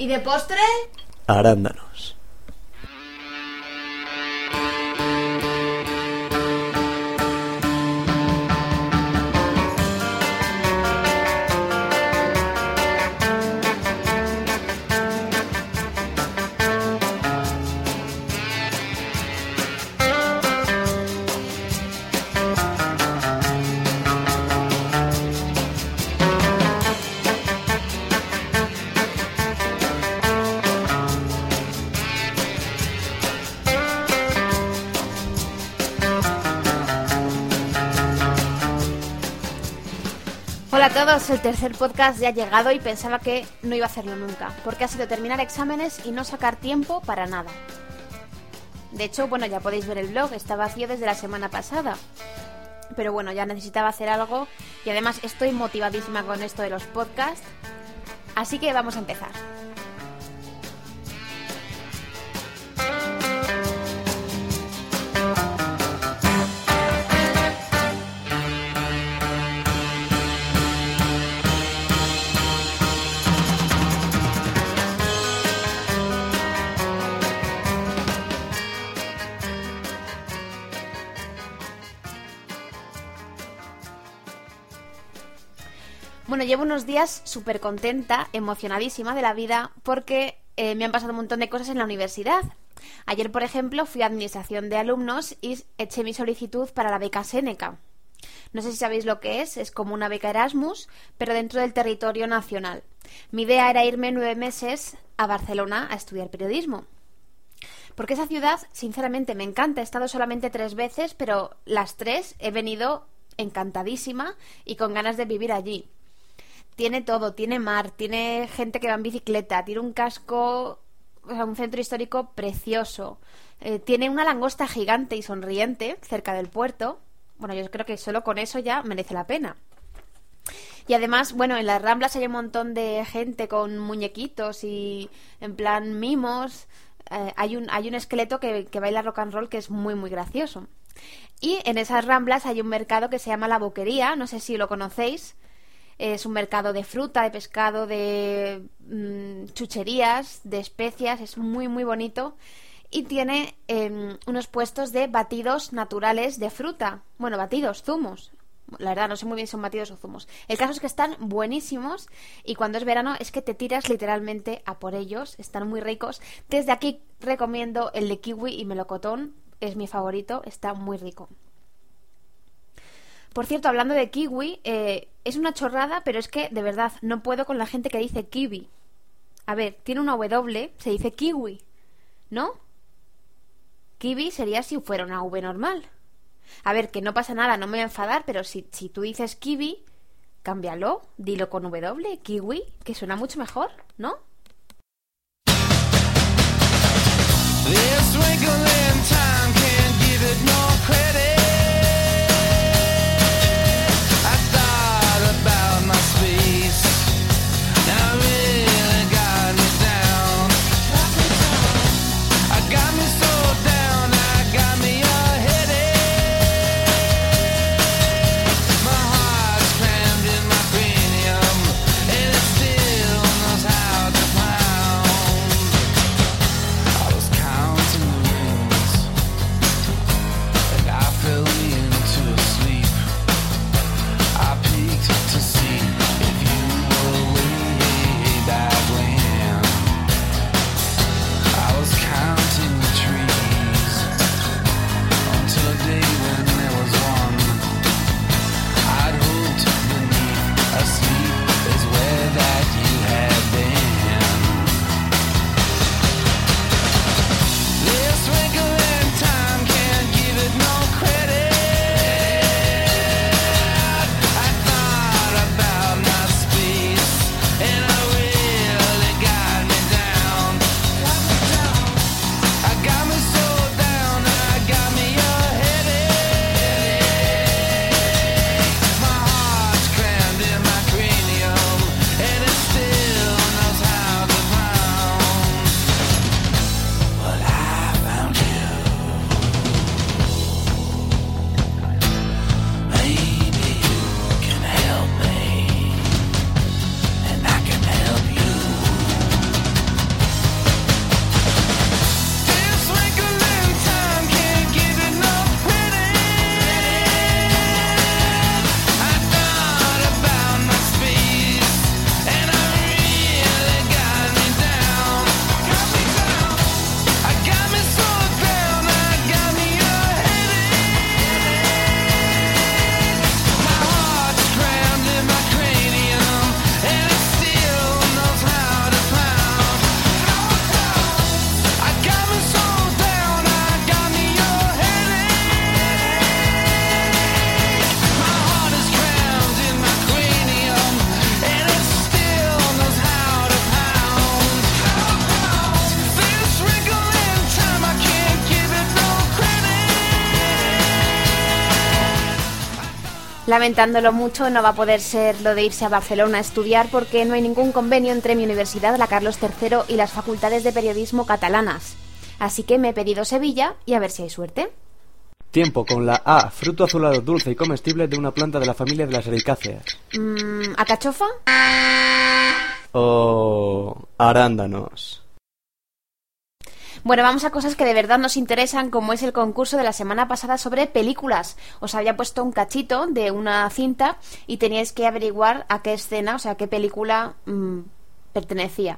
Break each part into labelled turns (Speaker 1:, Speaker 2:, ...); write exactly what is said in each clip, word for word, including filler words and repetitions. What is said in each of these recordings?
Speaker 1: ¿Y de postre?
Speaker 2: Arándanos.
Speaker 1: Hola a todos, el tercer podcast ya ha llegado y pensaba que no iba a hacerlo nunca, porque ha sido terminar exámenes y no sacar tiempo para nada. De hecho, bueno, ya podéis ver el blog, está vacío desde la semana pasada. Pero bueno, ya necesitaba hacer algo y además estoy motivadísima con esto de los podcasts, así que vamos a empezar. Bueno, llevo unos días súper contenta, emocionadísima de la vida, porque eh, me han pasado un montón de cosas en la universidad. Ayer, por ejemplo, fui a administración de alumnos y eché mi solicitud para la beca Séneca. No sé si sabéis lo que es, es como una beca Erasmus, pero dentro del territorio nacional. Mi idea era irme nueve meses a Barcelona a estudiar periodismo. Porque esa ciudad, sinceramente, me encanta. He estado solamente tres veces, pero las tres he venido encantadísima y con ganas de vivir allí. Tiene todo, tiene mar, tiene gente que va en bicicleta, tiene un casco, o sea, un centro histórico precioso, eh, tiene una langosta gigante y sonriente cerca del puerto. Bueno, yo creo que solo con eso ya merece la pena. Y además, bueno, en las Ramblas hay un montón de gente con muñequitos y en plan mimos. Eh, hay un hay un esqueleto que, que baila rock and roll que es muy, muy gracioso. Y en esas Ramblas hay un mercado que se llama La Boquería, no sé si lo conocéis. Es un mercado de fruta, de pescado, de mmm, chucherías, de especias, es muy muy bonito y tiene eh, unos puestos de batidos naturales de fruta, bueno, batidos, zumos, la verdad no sé muy bien si son batidos o zumos. El caso es que están buenísimos y cuando es verano es que te tiras literalmente a por ellos, están muy ricos. Desde aquí recomiendo el de kiwi y melocotón, es mi favorito, está muy rico. Por cierto, hablando de kiwi, eh, es una chorrada, pero es que, de verdad, no puedo con la gente que dice kiwi. A ver, tiene una W, se dice kiwi, ¿no? Kiwi sería si fuera una V normal. A ver, que no pasa nada, no me voy a enfadar, pero si, si tú dices kiwi, cámbialo, dilo con W, kiwi, que suena mucho mejor, ¿no? Lamentándolo mucho, no va a poder ser lo de irse a Barcelona a estudiar porque no hay ningún convenio entre mi universidad, la Carlos tercero, y las facultades de periodismo catalanas. Así que me he pedido Sevilla y a ver si hay suerte.
Speaker 3: Tiempo con la A, fruto azulado dulce y comestible de una planta de la familia de las ericáceas.
Speaker 1: Mm, ¿Alcachofa?
Speaker 2: O arándanos.
Speaker 1: Bueno, vamos a cosas que de verdad nos interesan, como es el concurso de la semana pasada sobre películas. Os había puesto un cachito de una cinta y teníais que averiguar a qué escena, o sea, a qué película mmm, pertenecía.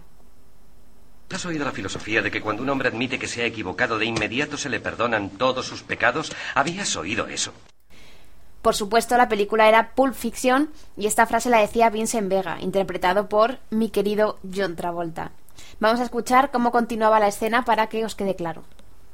Speaker 4: ¿Has oído la filosofía de que cuando un hombre admite que se ha equivocado de inmediato se le perdonan todos sus pecados? ¿Habías oído eso?
Speaker 1: Por supuesto, la película era Pulp Fiction y esta frase la decía Vincent Vega, interpretado por mi querido John Travolta. Vamos a escuchar cómo continuaba la escena para que os quede claro.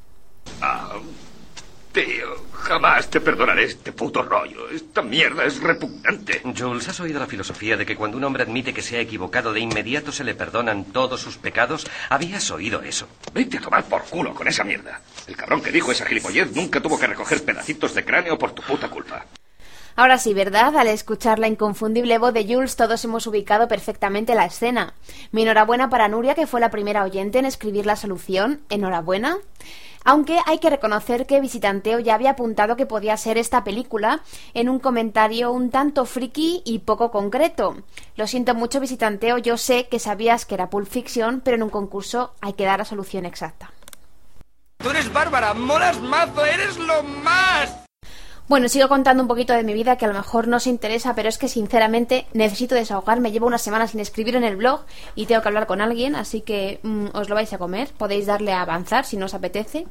Speaker 5: Ah, tío, jamás te perdonaré este puto rollo. Esta mierda es repugnante.
Speaker 4: Jules, ¿has oído la filosofía de que cuando un hombre admite que se ha equivocado de inmediato se le perdonan todos sus pecados? ¿Habías oído eso?
Speaker 5: Vete a tomar por culo con esa mierda. El cabrón que dijo esa gilipollez nunca tuvo que recoger pedacitos de cráneo por tu puta culpa.
Speaker 1: Ahora sí, ¿verdad? Al escuchar la inconfundible voz de Jules, todos hemos ubicado perfectamente la escena. Mi enhorabuena para Nuria, que fue la primera oyente en escribir la solución. Enhorabuena. Aunque hay que reconocer que Visitanteo ya había apuntado que podía ser esta película en un comentario un tanto friki y poco concreto. Lo siento mucho, Visitanteo, yo sé que sabías que era Pulp Fiction, pero en un concurso hay que dar la solución exacta.
Speaker 6: ¡Tú eres Bárbara! ¡Molas mazo! ¡Eres lo más!
Speaker 1: Bueno, sigo contando un poquito de mi vida que a lo mejor no os interesa, pero es que sinceramente necesito desahogarme. Llevo una semana sin escribir en el blog y tengo que hablar con alguien, así que mmm, os lo vais a comer. Podéis darle a avanzar si no os apetece.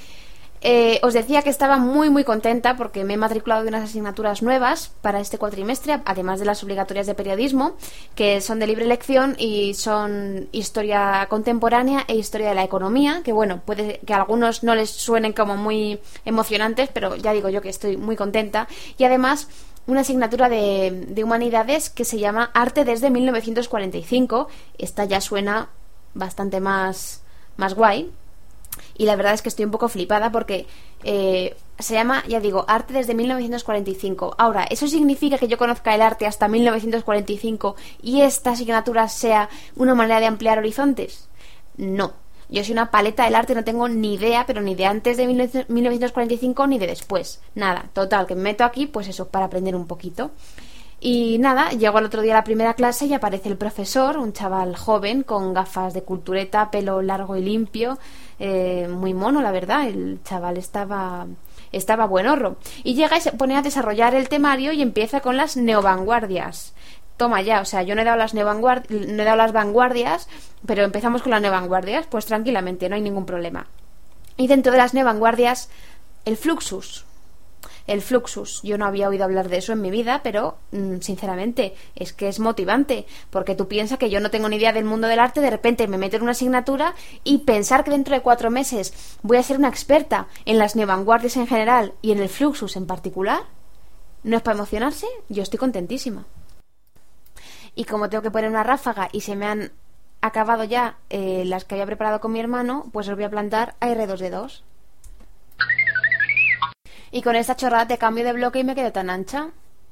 Speaker 1: Eh, os decía que estaba muy muy contenta porque me he matriculado de unas asignaturas nuevas para este cuatrimestre, además de las obligatorias de periodismo, que son de libre elección y son historia contemporánea e historia de la economía, que bueno, puede que a algunos no les suenen como muy emocionantes, pero ya digo yo que estoy muy contenta. Y además una asignatura de, de humanidades que se llama Arte desde mil novecientos cuarenta y cinco. Esta ya suena bastante más, más guay. Y la verdad es que estoy un poco flipada porque eh, se llama, ya digo, Arte desde mil novecientos cuarenta y cinco. Ahora, ¿eso significa que yo conozca el arte hasta mil novecientos cuarenta y cinco y esta asignatura sea una manera de ampliar horizontes? No. Yo soy una paleta del arte, no tengo ni idea, pero ni de antes de mil novecientos cuarenta y cinco ni de después. Nada, total, que me meto aquí, pues eso, para aprender un poquito. Y nada, llego al otro día a la primera clase y aparece el profesor, un chaval joven con gafas de cultureta, pelo largo y limpio, eh, muy mono, la verdad. El chaval estaba estaba buenorro. Y llega y se pone a desarrollar el temario y empieza con las neovanguardias. Toma ya, o sea, yo no he dado las neovanguard- no he dado las vanguardias, pero empezamos con las neovanguardias, pues tranquilamente, no hay ningún problema. Y dentro de las neovanguardias, el fluxus. El fluxus, yo no había oído hablar de eso en mi vida, pero mmm, sinceramente es que es motivante, porque tú piensas que yo no tengo ni idea del mundo del arte, de repente me meto en una asignatura y pensar que dentro de cuatro meses voy a ser una experta en las neovanguardias en general y en el fluxus en particular, ¿no es para emocionarse? Yo estoy contentísima. Y como tengo que poner una ráfaga y se me han acabado ya eh, las que había preparado con mi hermano, pues os voy a plantar a erre dos de dos. Y con esta chorrada te cambio de bloque y me quedo tan ancha.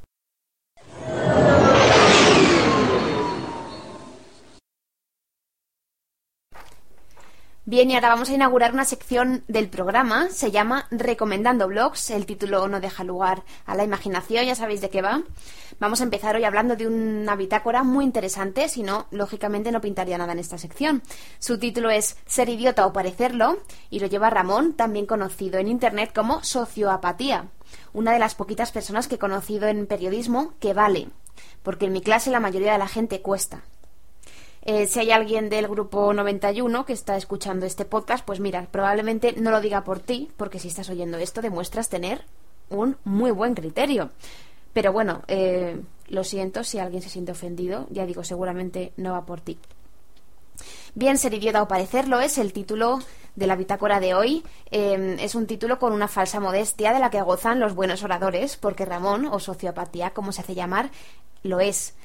Speaker 1: Bien, y ahora vamos a inaugurar una sección del programa. Se llama Recomendando Blogs. El título no deja lugar a la imaginación, ya sabéis de qué va. Vamos a empezar hoy hablando de una bitácora muy interesante, si no, lógicamente no pintaría nada en esta sección. Su título es Ser idiota o parecerlo, y lo lleva Ramón, también conocido en internet como Socioapatía. Una de las poquitas personas que he conocido en periodismo que vale, porque en mi clase la mayoría de la gente cuesta. Eh, si hay alguien del grupo noventa y uno que está escuchando este podcast, pues mira, probablemente no lo diga por ti, porque si estás oyendo esto demuestras tener un muy buen criterio. Pero bueno, eh, lo siento si alguien se siente ofendido, ya digo, seguramente no va por ti. Bien, Ser idiota o parecerlo es el título de la bitácora de hoy. Eh, es un título con una falsa modestia de la que gozan los buenos oradores, porque Ramón, o Sociopatía, como se hace llamar, lo es.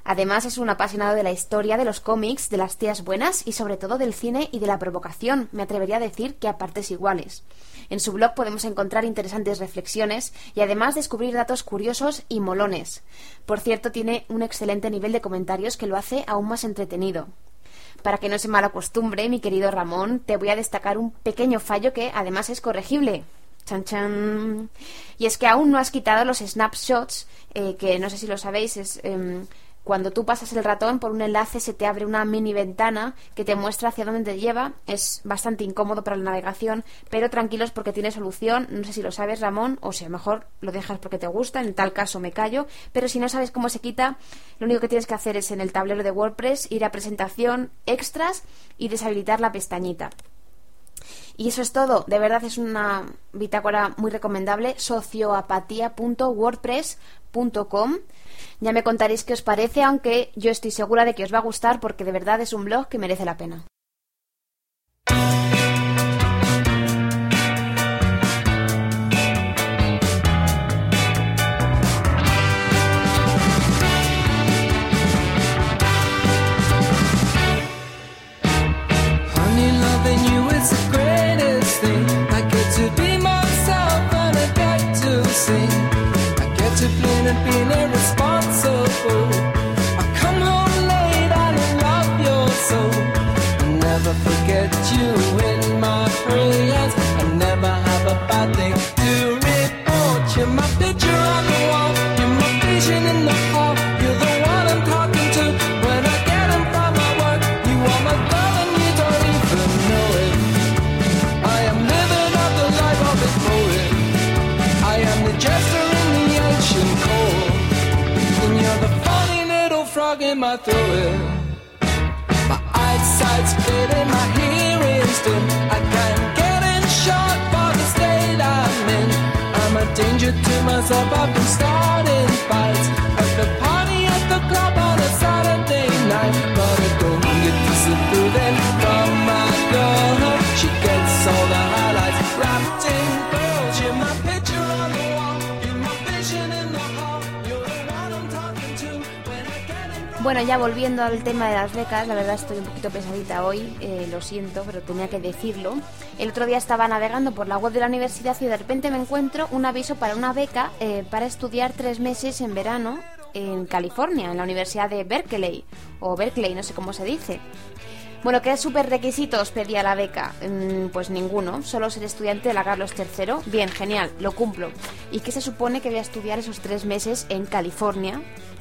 Speaker 1: Además es un apasionado de la historia, de los cómics, de las tías buenas y sobre todo del cine y de la provocación, me atrevería a decir que a partes iguales. En su blog podemos encontrar interesantes reflexiones y además descubrir datos curiosos y molones. Por cierto, tiene un excelente nivel de comentarios que lo hace aún más entretenido. Para que no se malacostumbre, mi querido Ramón, te voy a destacar un pequeño fallo que además es corregible. Chan, chan. Y es que aún no has quitado los snapshots, eh, que no sé si lo sabéis, es... Eh, Cuando tú pasas el ratón por un enlace se te abre una mini ventana que te muestra hacia dónde te lleva. Es bastante incómodo para la navegación, pero tranquilos porque tiene solución. No sé si lo sabes, Ramón, o si a lo mejor lo dejas porque te gusta, en tal caso me callo. Pero si no sabes cómo se quita, lo único que tienes que hacer es en el tablero de WordPress ir a presentación, extras y deshabilitar la pestañita. Y eso es todo. De verdad es una bitácora muy recomendable, socioapatía punto wordpress punto com. Ya me contaréis qué os parece, aunque yo estoy segura de que os va a gustar porque de verdad es un blog que merece la pena.
Speaker 7: Forget you in my prayers. I never have a bad thing to report. You're my picture on the wall. You're my vision in the hall. You're the one I'm talking to when I get home from my work. You are my girl and you don't even know it. I am living up the life of a poet. I am the jester in the ancient court, and you're the funny little frog in my throat. My eyesight's clear and my hearing's dim. I can't get in shot for the state I'm in. I'm a danger to myself, I've been starting fights at the party at the club on a Saturday night. But I don't get disapproving from my girl. She gets all the highlights wrapped in pearls. You're my picture on the wall. You're my vision in the hall. You're the one I'm talking to when I get in.
Speaker 1: Bueno, ya volviendo al tema de las becas, la verdad estoy un poquito pesadita hoy, eh, lo siento, pero tenía que decirlo. El otro día estaba navegando por la web de la universidad y de repente me encuentro un aviso para una beca eh, para estudiar tres meses en verano en California, en la Universidad de Berkeley, o Berkeley, no sé cómo se dice. Bueno, ¿qué súper requisitos pedía la beca? Mm, pues ninguno, solo ser estudiante de la Carlos tercero. Bien, genial, lo cumplo. ¿Y qué se supone que voy a estudiar esos tres meses en California?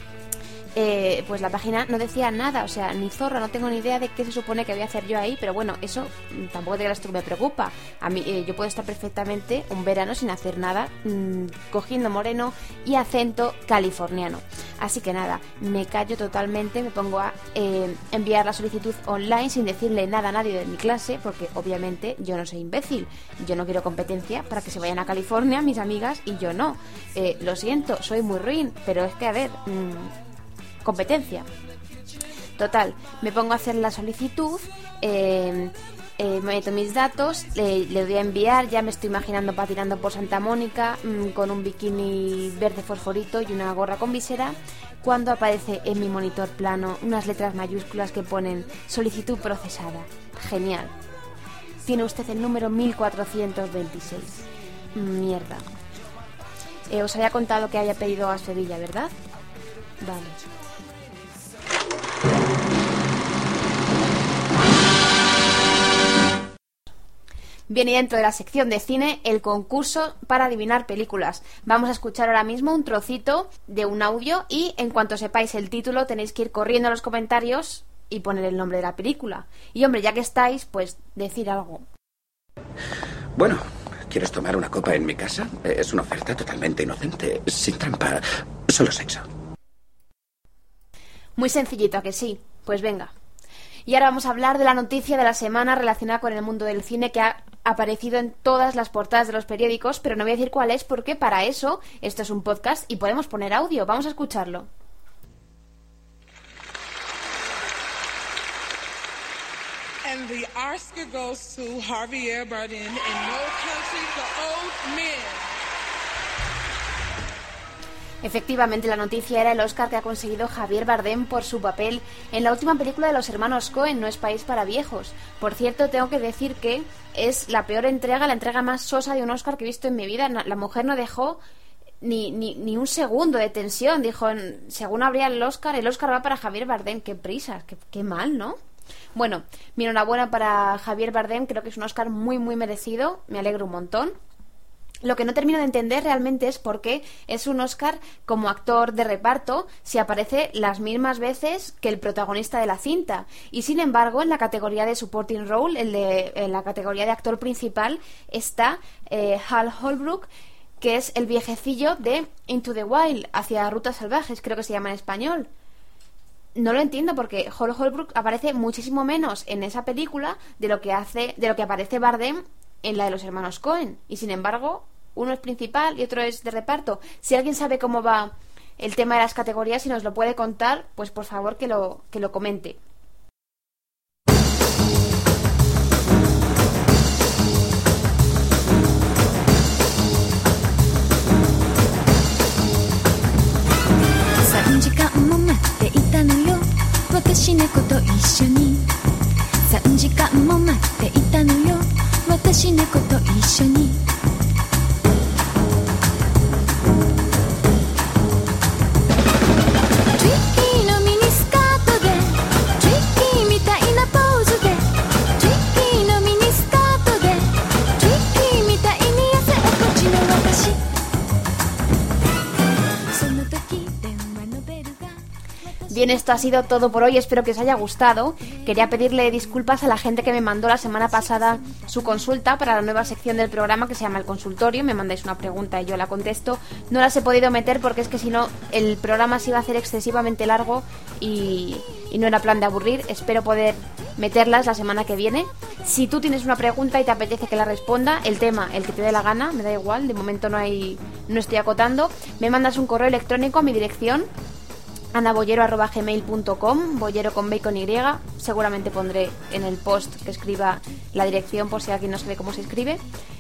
Speaker 1: Eh, pues la página no decía nada, o sea, ni zorra, no tengo ni idea de qué se supone que voy a hacer yo ahí, pero bueno, eso tampoco te creas tú que me preocupa. A mí, eh, yo puedo estar perfectamente un verano sin hacer nada, mmm, cogiendo moreno y acento californiano. Así que nada, me callo totalmente, me pongo a eh, enviar la solicitud online sin decirle nada a nadie de mi clase, porque obviamente yo no soy imbécil, yo no quiero competencia para que se vayan a California mis amigas y yo no. Eh, lo siento, soy muy ruin, pero es que a ver... Mmm, competencia. Total, me pongo a hacer la solicitud, eh, eh, meto mis datos, le, le doy a enviar, ya me estoy imaginando patinando por Santa Mónica mmm, con un bikini verde fosforito y una gorra con visera, cuando aparece en mi monitor plano unas letras mayúsculas que ponen solicitud procesada. Genial. Tiene usted el número mil cuatrocientos veintiséis. Mierda. Eh, os había contado que había pedido a Sevilla, ¿verdad? Vale. Bien, y dentro de la sección de cine, el concurso para adivinar películas. Vamos a escuchar ahora mismo un trocito de un audio y en cuanto sepáis el título tenéis que ir corriendo a los comentarios y poner el nombre de la película. Y hombre, ya que estáis, pues decir algo.
Speaker 5: Bueno, ¿quieres tomar una copa en mi casa? Es una oferta totalmente inocente, sin trampa, solo sexo.
Speaker 1: Muy sencillito, ¿a que sí? Pues venga. Y ahora vamos a hablar de la noticia de la semana relacionada con el mundo del cine que ha aparecido en todas las portadas de los periódicos, pero no voy a decir cuál es porque para eso esto es un podcast y podemos poner audio. Vamos a escucharlo.
Speaker 8: And the Oscar goes to Javier Bardem in No Country for Old Men.
Speaker 1: Efectivamente, la noticia era el Oscar que ha conseguido Javier Bardem por su papel en la última película de los hermanos Coen, No es país para viejos. Por cierto, tengo que decir que es la peor entrega, la entrega más sosa de un Oscar que he visto en mi vida. La mujer no dejó ni, ni, ni un segundo de tensión. Dijo, según abría el Oscar, el Oscar va para Javier Bardem. Qué prisas, qué, qué mal, ¿no? Bueno, mi enhorabuena para Javier Bardem, creo que es un Oscar muy, muy merecido. Me alegro un montón. Lo que no termino de entender realmente es por qué es un Oscar como actor de reparto si aparece las mismas veces que el protagonista de la cinta. Y sin embargo, en la categoría de supporting role, el de, en la categoría de actor principal, está eh, Hal Holbrook, que es el viejecillo de Into the Wild, hacia Rutas Salvajes, creo que se llama en español. No lo entiendo porque Hal Holbrook aparece muchísimo menos en esa película de lo que hace, de lo que aparece Bardem en la de los hermanos Coen. Y sin embargo, uno es principal y otro es de reparto. Si alguien sabe cómo va el tema de las categorías y nos lo puede contar, pues por favor que lo, que lo comente. Bien, esto ha sido todo por hoy, espero que os haya gustado. Quería pedirle disculpas a la gente que me mandó la semana pasada su consulta para la nueva sección del programa que se llama El Consultorio. Me mandáis una pregunta y yo la contesto. No las he podido meter porque es que si no el programa se iba a hacer excesivamente largo y, y no era plan de aburrir. Espero poder meterlas la semana que viene. Si tú tienes una pregunta y te apetece que la responda, el tema, el que te dé la gana, me da igual, de momento no hay, no estoy acotando, me mandas un correo electrónico a mi dirección anabollero arroba gmail punto com, bollero con B y con Y. Seguramente pondré en el post que escriba la dirección por si alguien no sabe cómo se escribe.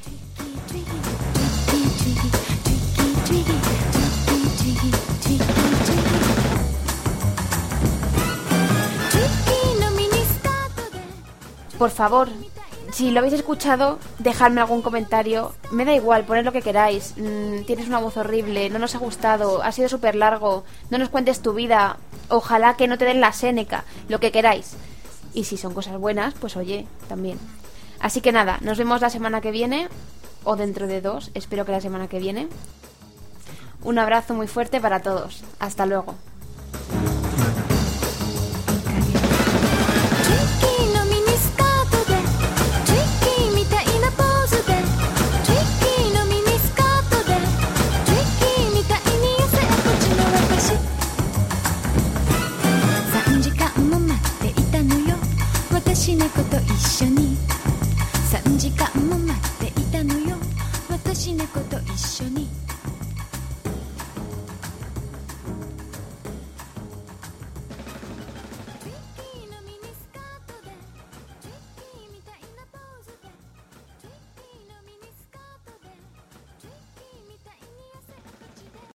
Speaker 1: Por favor, si lo habéis escuchado, dejadme algún comentario. Me da igual, poned lo que queráis. Mm, tienes una voz horrible, no nos ha gustado, ha sido súper largo, no nos cuentes tu vida, ojalá que no te den la Séneca, lo que queráis. Y si son cosas buenas, pues oye, también. Así que nada, nos vemos la semana que viene, o dentro de dos, espero que la semana que viene. Un abrazo muy fuerte para todos. Hasta luego.さんじかんも待っていたのよ私猫と一緒に